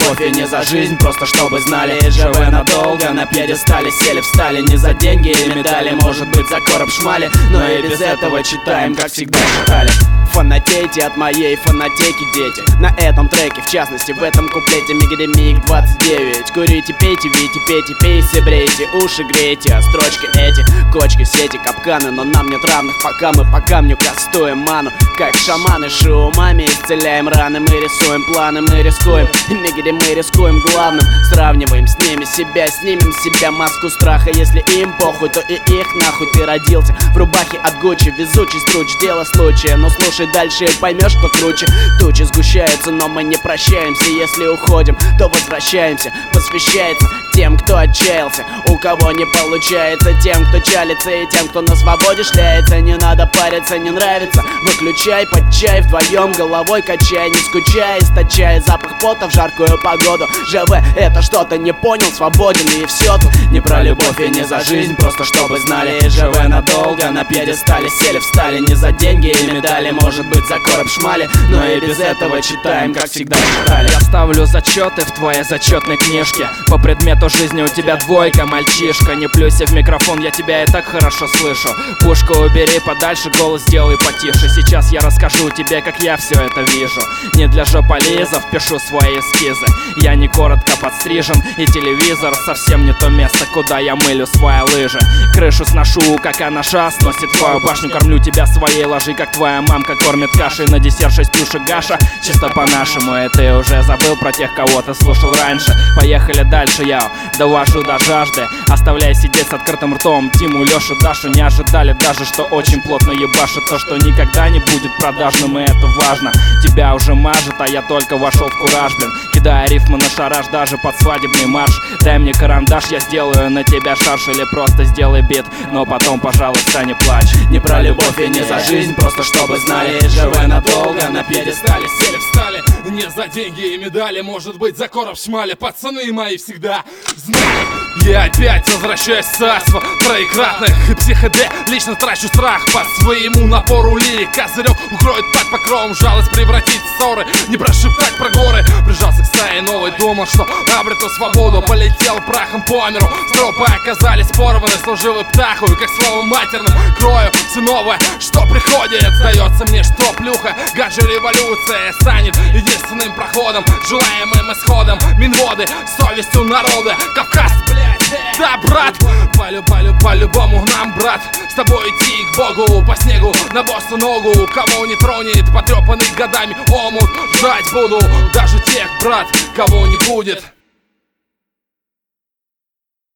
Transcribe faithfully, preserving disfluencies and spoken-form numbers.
любовь и не за жизнь, просто чтобы знали. Живы надолго, на пьедестале сели, встали. Не за деньги и медали, может быть за короб шмали, но и без этого читаем, как всегда читали. Фанатейте от моей фанатеки, дети. На этом треке, в частности, в этом куплете Мигдемик двадцать девять. Курите, пейте, видите, пейте, пейте, брейте, уши грейте. А строчки эти, кочки, сети, капканы, но нам нет равных, пока мы по камню кастуем ману. Как шаманы, шиумами исцеляем раны. Мы рисуем планы, мы рискуем. Мигде мы рискуем главным. Сравниваем с ними себя, снимем с себя маску страха. Если им похуй, то и их нахуй. Ты родился в рубахе от Гуччи, везучий струч, дело случая. Но слушай дальше и поймешь, что круче. Тучи сгущаются, но мы не прощаемся. Если уходим, то возвращаемся. Посвящается тем, кто отчаялся, у кого не получается, тем, кто чалится и тем, кто на свободе шляется. Не надо париться, не нравится, выключай под чай, вдвоем головой качай, не скучай, источай запах пота в жаркую погоду. ЖВ это что-то не понял, свободен и все тут. Не про любовь и не за жизнь, просто чтобы знали. ЖВ надолго, на пьедестале сели, встали. Не за деньги и медали, может быть за короб шмали, но и без этого читаем, как всегда читали. Я ставлю зачеты в твоей зачетной книжке. По предмету жизни у тебя двойка, мальчишка. Не плюйся в микрофон, я тебя и так хорошо слышу. Пушку убери подальше, голос сделай потише. Сейчас я расскажу тебе, как я все это вижу. Не для жополизов пишу свои эскизы. Я не коротко подстрижен, и телевизор совсем не то место, куда я мылю свои лыжи. Крышу сношу, как анаша сносит твою башню. Кормлю тебя своей ложи, как твоя мамка кормит кашей. На десерт шесть плюшек Гаша, чисто по-нашему. И ты уже забыл про тех, кого ты слушал раньше. Поехали дальше, я довожу до жажды. Оставляй сидеть с открытым ртом Тиму, Лешу, Дашу. Не ожидали даже, что очень плотно ебашит. То, что никогда не будет продажным, и это важно. Тебя уже мажет, а я только вошел в кураж, блин. Кидая рифмы на шараж, даже под свадебный марш. Дай мне карандаш, я сделаю на тебя шарш. Или просто сделай бит, но потом, пожалуйста, не плачь. Не про любовь и не за жизнь, просто чтобы знали. Живы надолго, на пьедестале сели, встали. Не за деньги и медали, может быть за короб шмали. Пацаны мои всегда знают. Я опять возвращаюсь в царство троекратных и психоде. Лично трачу страх по своему напору лирик. Козырек укроет под покровом, жалость превратить в ссоры. Не прошептать про горы. Прижался к стае новой, думал, что обрету свободу. Полетел прахом по миру, стропы оказались порваны. Служивый птаху, как слово матерным крою все новое, что приходит. Сдается мне, что плюха, гаджи революция станет единственным проходом, желаемым исходом. Минводы, совестью народа, Кавказ, блядь. Да, брат, полю, полю, по-любому нам, брат. С тобой идти к Богу, по снегу, на босу ногу. Кого не тронет, потрепанный годами омут. Жать буду даже тех, брат, кого не будет.